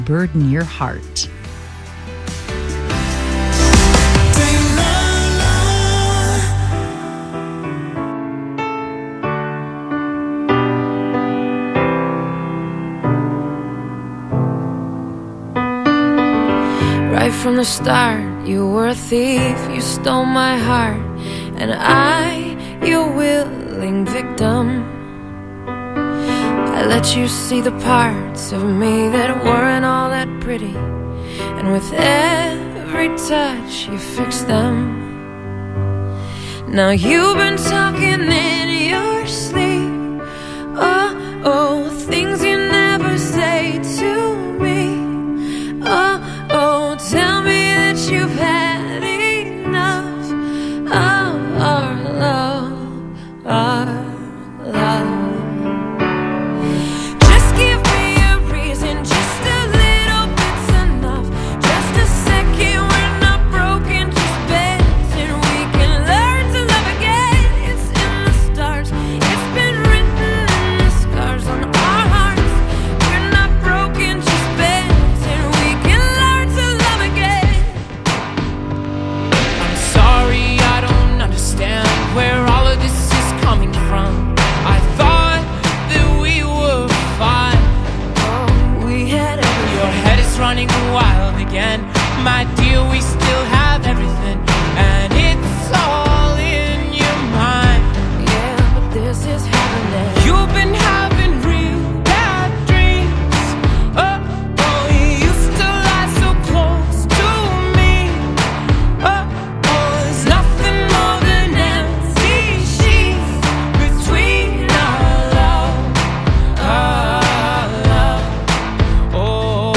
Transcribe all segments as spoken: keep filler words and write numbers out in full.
burden your heart. Right from the start, you were a thief, you stole my heart, and I, your willing victim. I let you see the parts of me that weren't all that pretty, and with every touch you fixed them. Now you've been talking in your sleep, oh, oh, things you never say to me, oh, oh, tell me that you've had enough of our love, our love. Running wild again, my dear, we still have everything, and it's all in your mind. Yeah, but this is happening. You've been having real bad dreams. Oh, oh, you used to lie so close to me. Oh, oh, there's nothing more than empty sheets between our love, our love. Oh,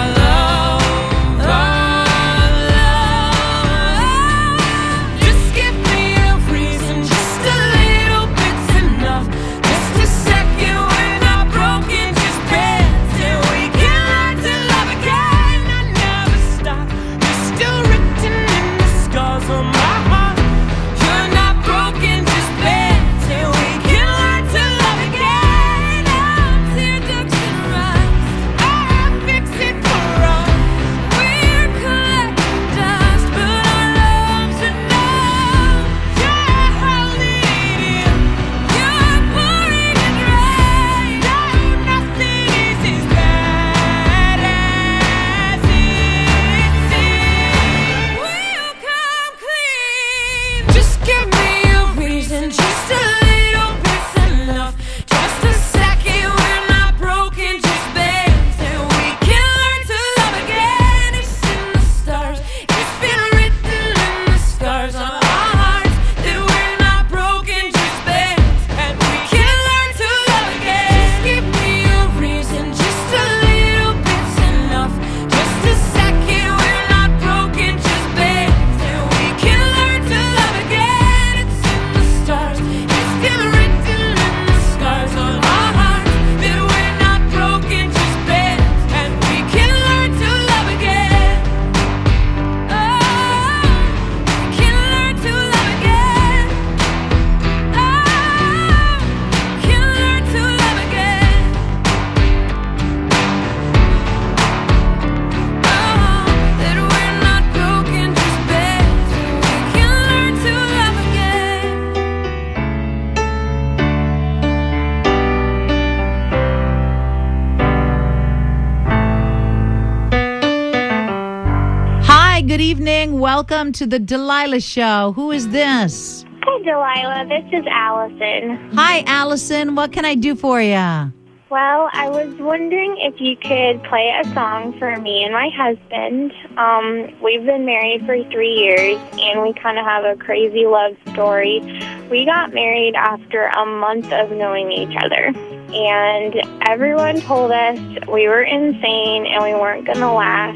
good evening. Welcome to the Delilah Show. Who is this? Hi, Delilah. This is Allison. Hi, Allison. What can I do for you? Well, I was wondering if you could play a song for me and my husband. Um, we've been married for three years, and we kind of have a crazy love story. We got married after a month of knowing each other, and everyone told us we were insane and we weren't going to last.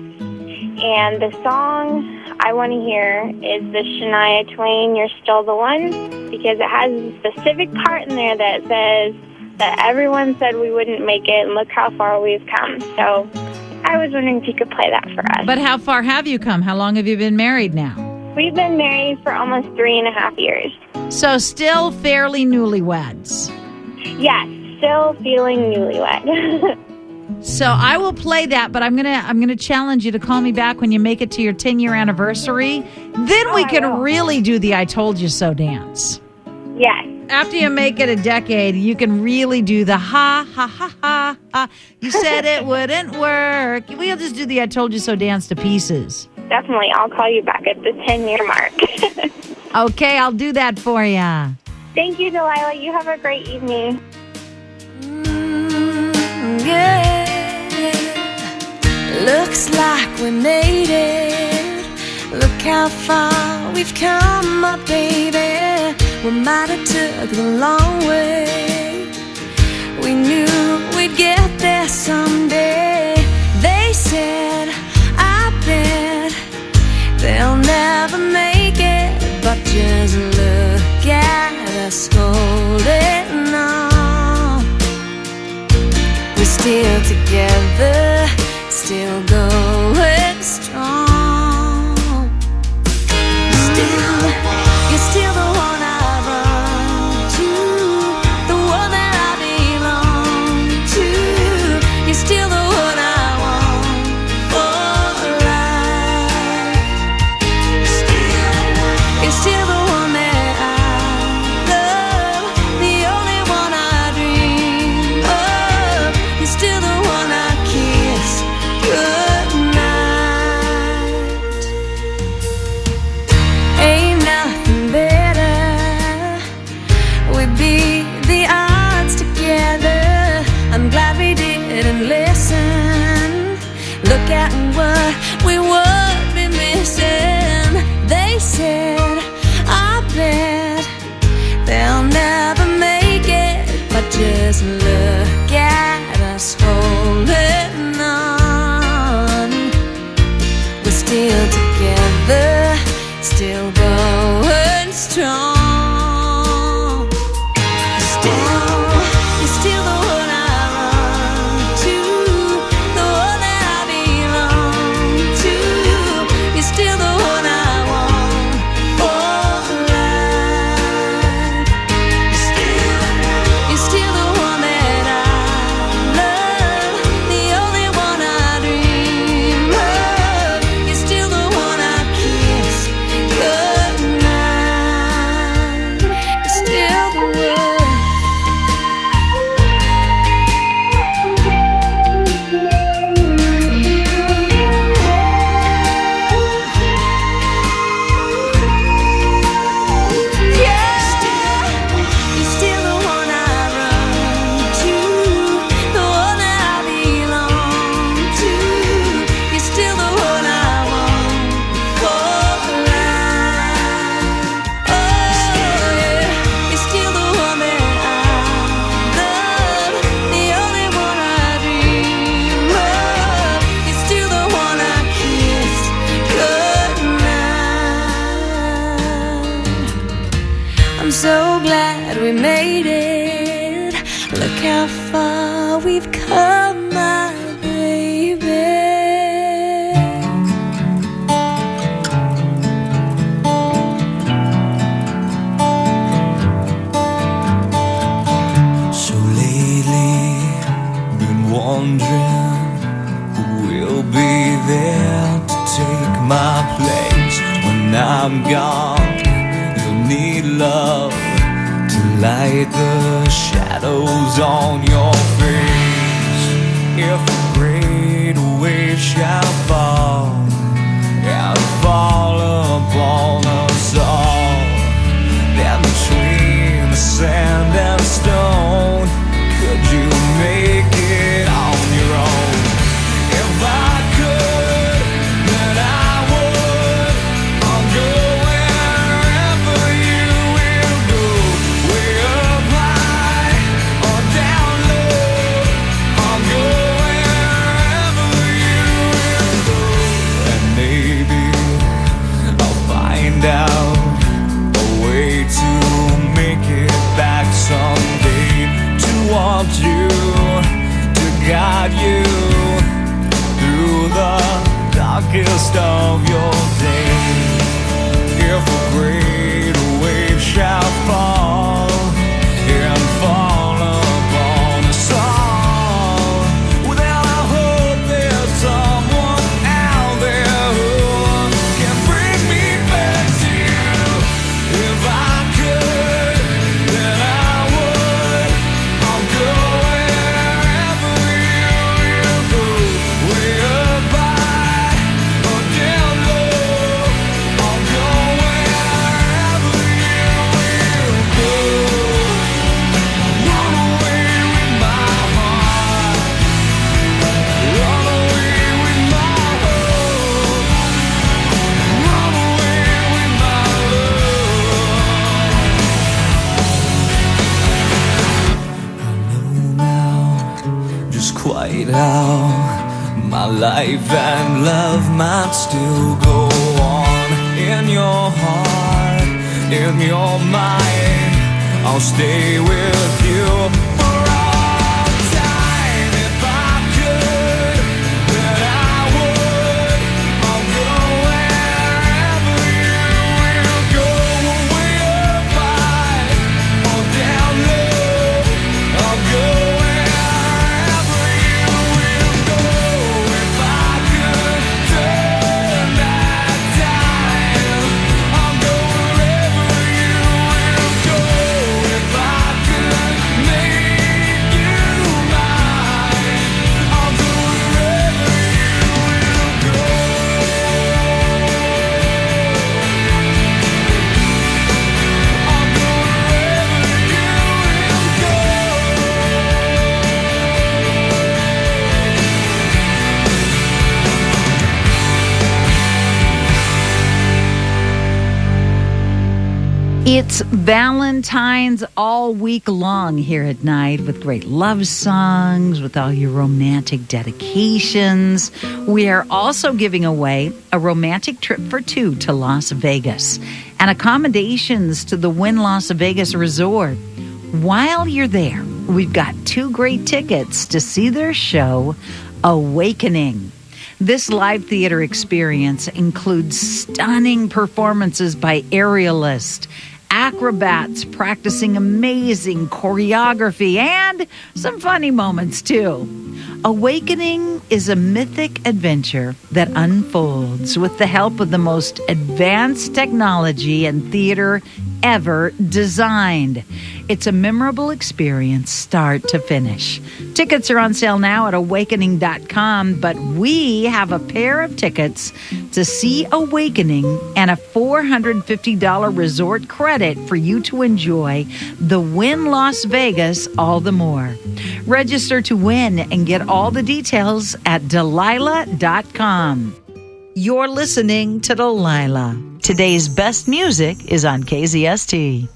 And the song I want to hear is the Shania Twain, You're Still the One, because it has a specific part in there that says that everyone said we wouldn't make it, and look how far we've come. So I was wondering if you could play that for us. But how far have you come? How long have you been married now? We've been married for almost three and a half years. So still fairly newlyweds? Yes, still feeling newlywed. So I will play that, but I'm gonna I'm gonna challenge you to call me back when you make it to your ten year anniversary. Then Oh, we I can will. really do the I Told You So dance. Yes. After you make it a decade, you can really do the ha ha ha ha ha. You said it wouldn't work. We'll just do the I Told You So dance to pieces. Definitely. I'll call you back at the ten-year mark. Okay, I'll do that for ya. Thank you, Delilah. You have a great evening. Mm, yeah. Looks like we made it. Look how far we've come, my baby. We might have took the long way. We knew we'd get there someday. They said, I bet they'll never make it. But just look at us holding on. We're still together, still going strong. Still, you're still the one I run to, the one that I belong to. You're still the one I want for life. Still, you're still the one that I love, the only one I dream of. You're still the one I kiss goodnight. Ain't nothing better. We beat the odds together. I'm glad we didn't listen. Look at what we would be missing. They said, I bet they'll never make it. But just look at us holding on. We're still together, still going strong. Still, you're still the one I run to, the one that I belong to. You're still the one I want for life. Still, you're still the one that I love, the only one I dream of. You're still the one I kiss goodnight. You're still the one. You're still the one I run to, the one that I belong to. You're still the one I want for life. Oh yeah, you're still the one that I love, the only one I dream of. You're still the one I kiss goodnight. I'm so glad we made it. Look how far we've come, my baby. So lately, been wondering who will be there to take my place when I'm gone. You'll need love to light the shadows on your face. If a great wave shall fall and fall upon us all, then between the sand and stone, could you make it on your own? If I could, then I would. I'll go wherever you will go, way up high or down low. I'll go wherever you will go, and maybe I'll find out a way to make it back someday, to want you, to guide you through the darkest of your days. If a great wave shall fall and fall upon us all, well, then I'll life and love might still go on. In your heart, in your mind, I'll stay with you for all time. If I could, then I would. I'll go wherever you will go. Way up high or down low, I'll go wherever you will go. If I could turn back time, I'll go wherever you will go. If I could make you mine, I'll go wherever you will go. I'll go wherever you will go. It's Valentine's all week long here at night with great love songs, with all your romantic dedications. We are also giving away a romantic trip for two to Las Vegas and accommodations to the Wynn Las Vegas Resort. While you're there, we've got two great tickets to see their show, Awakening. This live theater experience includes stunning performances by aerialists, acrobats practicing amazing choreography, and some funny moments too. Awakening is a mythic adventure that unfolds with the help of the most advanced technology and theater ever designed. It's a memorable experience start to finish. Tickets are on sale now at awakening dot com, but we have a pair of tickets to see Awakening and a four hundred fifty dollars resort credit for you to enjoy the Wynn Las Vegas all the more. Register to win and get all the details at delilah dot com. You're listening to Delilah. Today's best music is on K Z S T.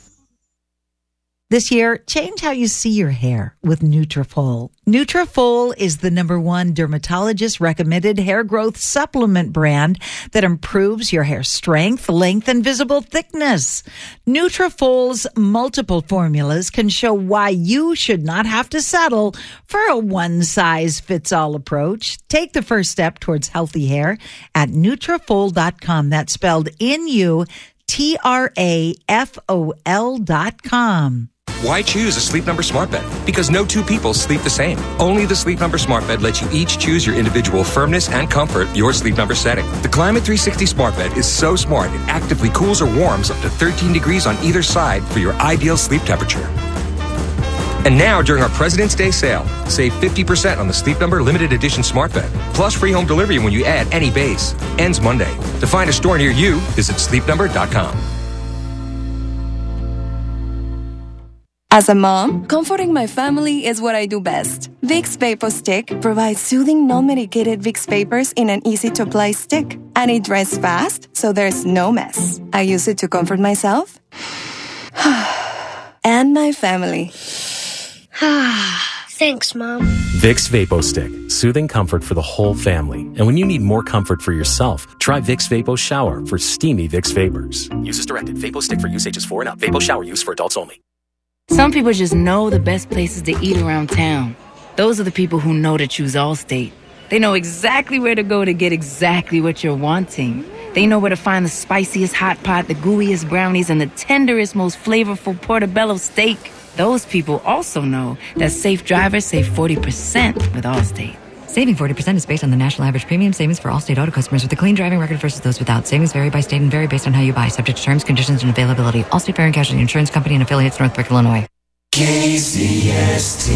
This year, change how you see your hair with Nutrafol. Nutrafol is the number one dermatologist-recommended hair growth supplement brand that improves your hair strength, length, and visible thickness. Nutrafol's multiple formulas can show why you should not have to settle for a one-size-fits-all approach. Take the first step towards healthy hair at Nutrafol dot com. That's spelled N U T R A F O L dot com. Why choose a Sleep Number smart bed? Because no two people sleep the same. Only the Sleep Number smart bed lets you each choose your individual firmness and comfort, your Sleep Number setting. The Climate three sixty smart bed is so smart it actively cools or warms up to thirteen degrees on either side for your ideal sleep temperature. And now, during our President's Day sale, save fifty percent on the Sleep Number limited edition smart bed, plus free home delivery when you add any base. Ends Monday. To find a store near you, visit sleep number dot com. As a mom, comforting my family is what I do best. Vicks VapoStick provides soothing, non-medicated Vicks vapors in an easy-to-apply stick. And it dries fast, so there's no mess. I use it to comfort myself and my family. Thanks, Mom. Vicks VapoStick, soothing comfort for the whole family. And when you need more comfort for yourself, try Vicks Vapo Shower for steamy Vicks vapors. Use as directed. VapoStick for use ages four and up. Vapo Shower use for adults only. Some people just know the best places to eat around town. Those are the people who know to choose Allstate. They know exactly where to go to get exactly what you're wanting. They know where to find the spiciest hot pot, the gooeyest brownies, and the tenderest, most flavorful portobello steak. Those people also know that safe drivers save forty percent with Allstate. Saving forty percent is based on the national average premium savings for Allstate auto customers with a clean driving record versus those without. Savings vary by state and vary based on how you buy, subject to terms, conditions, and availability. Allstate Fire and Casualty Insurance Company and affiliates, Northbrook, Illinois. K Z S T.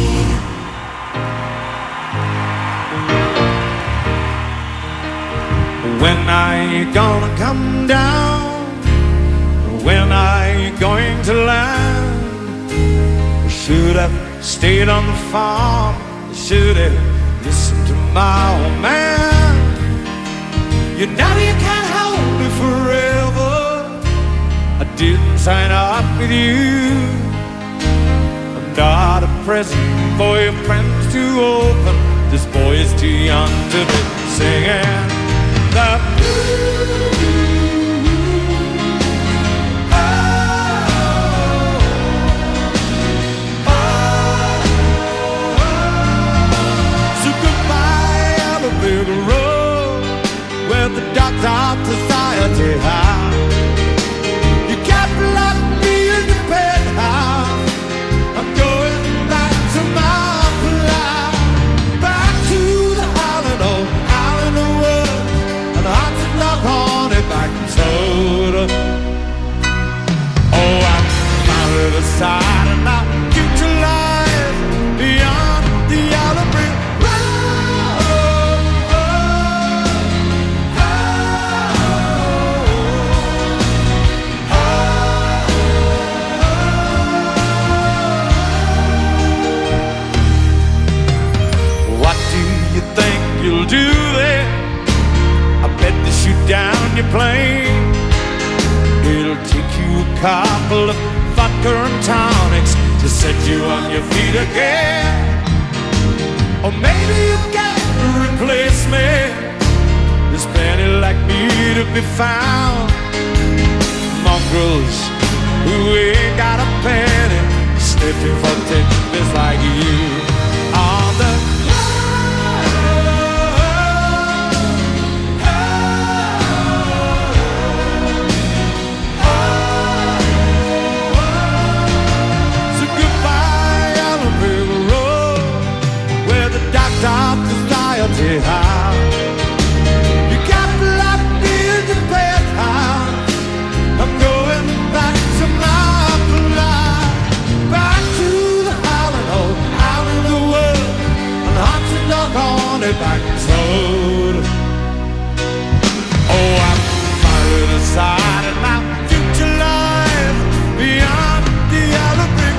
When are you gonna come down? When are you going to land? Should have stayed on the farm. Should have listened to my old man. You know you can't hold me forever. I didn't sign up with you. I'm not a present for your friends to open. This boy is too young to be singing the blues. The road where the dogs of society hide. You can't block me in the penthouse. I'm going back to my fly, back to the howling old, howling the woods, and the hot and knock on it back and soda. Oh, I'm out of the side and I get to life beyond the yellow brick. You'll do that. I bet to shoot down your plane. It'll take you a couple of vodka and tonics to set you on your feet again. Or maybe you can replace me. There's plenty like me to be found. Mongrels who ain't got a penny, sniffing for tidbits like you on the of society house. You got to lock me in the penthouse. I'm going back to my fly, back to the howling old, howling the world, and the hot and dog on it back and soda. Oh, I'm firing aside and my future life beyond the yellow brick.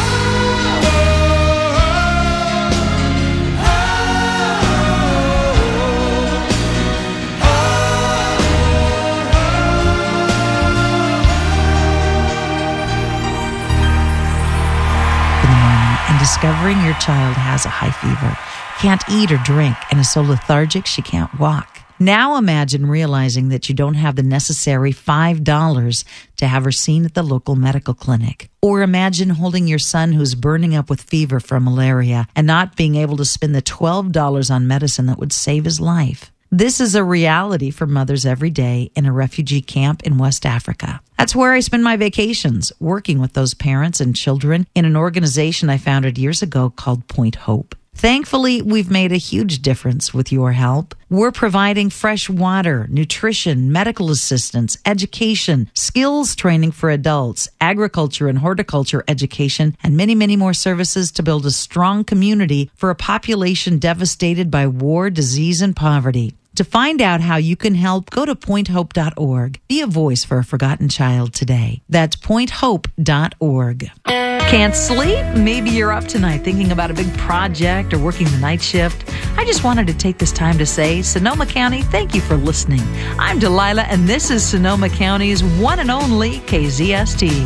Discovering your child has a high fever, can't eat or drink, and is so lethargic she can't walk. Now imagine realizing that you don't have the necessary five dollars to have her seen at the local medical clinic. Or imagine holding your son who's burning up with fever from malaria and not being able to spend the twelve dollars on medicine that would save his life. This is a reality for mothers every day in a refugee camp in West Africa. That's where I spend my vacations, working with those parents and children in an organization I founded years ago called Point Hope. Thankfully, we've made a huge difference with your help. We're providing fresh water, nutrition, medical assistance, education, skills training for adults, agriculture and horticulture education, and many, many more services to build a strong community for a population devastated by war, disease, and poverty. To find out how you can help, go to point hope dot org. Be a voice for a forgotten child today. That's point hope dot org. Can't sleep? Maybe you're up tonight thinking about a big project or working the night shift. I just wanted to take this time to say, Sonoma County, thank you for listening. I'm Delilah, and this is Sonoma County's one and only K Z S T.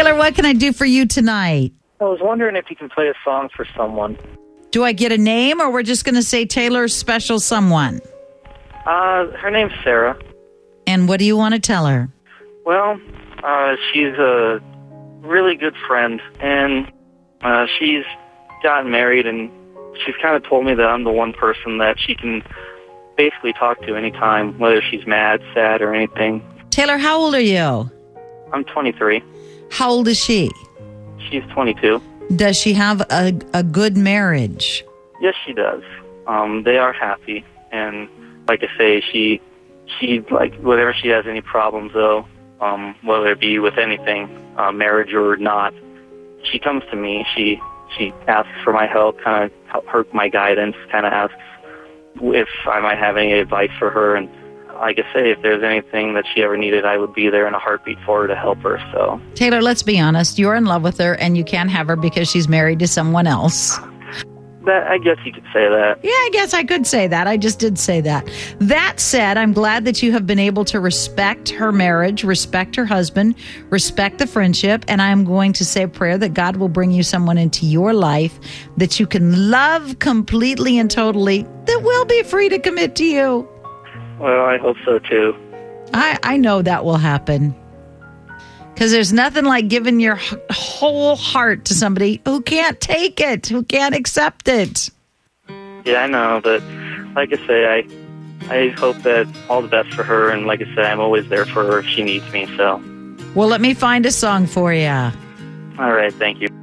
Taylor, what can I do for you tonight? I was wondering if you can play a song for someone. Do I get a name, or we're just going to say Taylor's special someone? Uh, her name's Sarah. And what do you want to tell her? Well, uh, she's a really good friend, and uh, she's gotten married, and she's kind of told me that I'm the one person that she can basically talk to anytime, whether she's mad, sad, or anything. Taylor, how old are you? I'm twenty-three. How old is she? She's twenty-two. Does she have a, a good marriage? Yes, she does. Um, they are happy, and like I say, she, she like whenever she has any problems, though, um, whether it be with anything, uh, marriage or not, she comes to me. She she asks for my help, kind of help her, my guidance, kind of asks if I might have any advice for her, and like I say, if there's anything that she ever needed, I would be there in a heartbeat for her to help her. So, Taylor, let's be honest. You're in love with her, and you can't have her because she's married to someone else. That, I guess you could say that. Yeah, I guess I could say that. I just did say that. That said, I'm glad that you have been able to respect her marriage, respect her husband, respect the friendship, and I'm going to say a prayer that God will bring you someone into your life that you can love completely and totally, that will be free to commit to you. Well, I hope so, too. I, I know that will happen. Because there's nothing like giving your h- whole heart to somebody who can't take it, who can't accept it. Yeah, I know, but like I say, I I hope that all the best for her, and like I say, I'm always there for her if she needs me, so. Well, let me find a song for you. All right, thank you.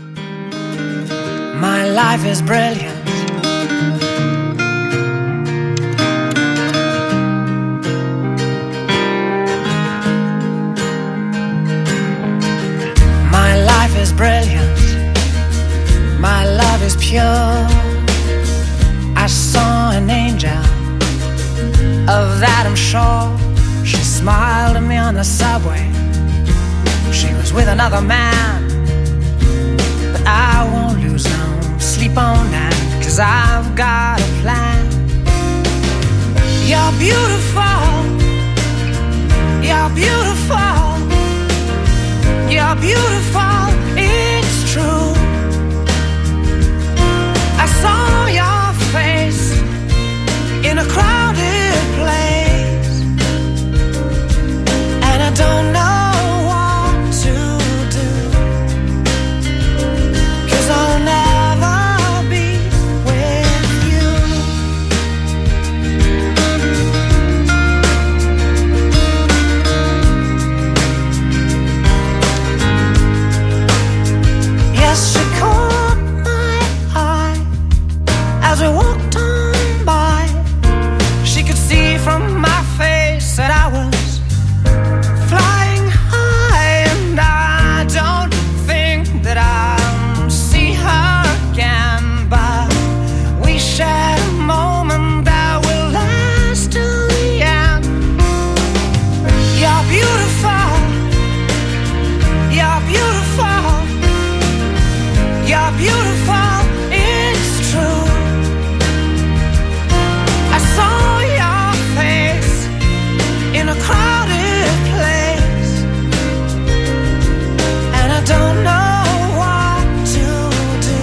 My life is brilliant. My life is brilliant. My love is pure. I saw an angel, of that I'm sure. She smiled at me on the subway. She was with another man, but I won't lose no sleep on that, 'cause I've got a plan. You're beautiful. You're beautiful. You're beautiful, it's true. I saw your face in a crowded place, and I don't know what to do, 'cause I'll never be with you. Yes, she caught my eye as we walked on by. She could see from my face that I was flying high, and I don't think that I'll see her again, but we shared a moment that will last till the end. You're beautiful. You're beautiful. You're beautiful, it's true. I saw your face in a crowded place, and I don't know what to do,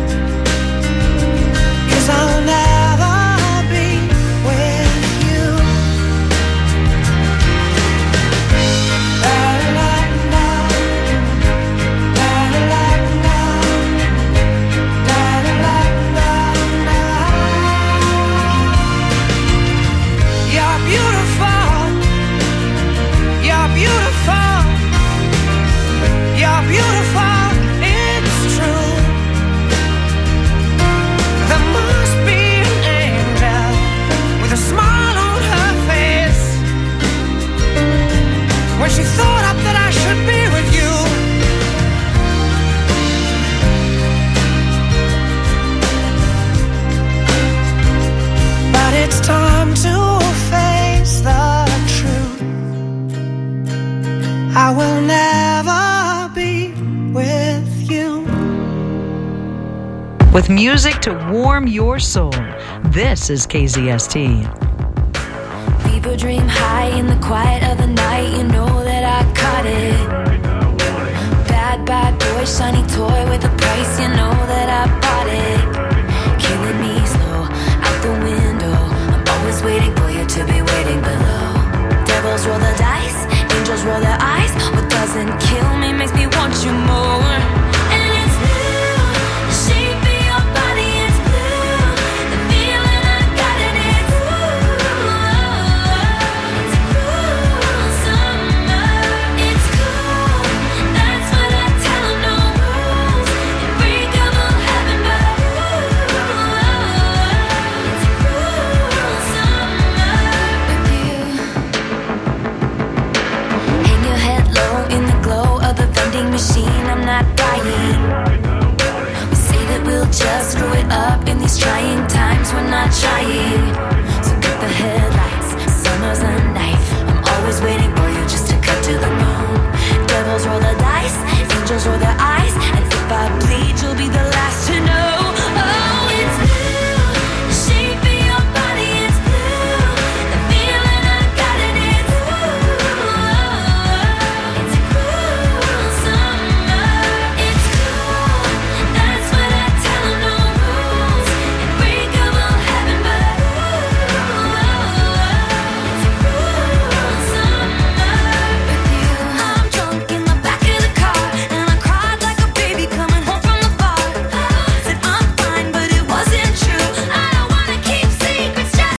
'cause I'll never be with you. La-la-la-la. La-la-la-la. You're beautiful. You're beautiful. You're beautiful. It's true. There must be an angel with a smile on her face when she thought up that I should be with you. But it's time to face the truth. I will never be with you. With music to warm your soul, this is K Z S T. People dream high in the quiet of the night. You know that I caught it. bad boy, shiny toy with a price, you know that I bought it. Killing me slow, out the window. I'm always waiting for you to be waiting below. Devils roll the dice, angels roll their eyes. What doesn't kill me makes me want you more. And it's blue, the shape of your body is blue. The feeling I got in it's blue. It's a cruel summer. It's cool, that's what I tell 'em, no rules. Unbreakable heaven, but ooh, it's a cruel summer with you. Hang your head low in the glow of the vending machine. I'm not dying. We say that we'll just screw it up in these trying times. We're not trying.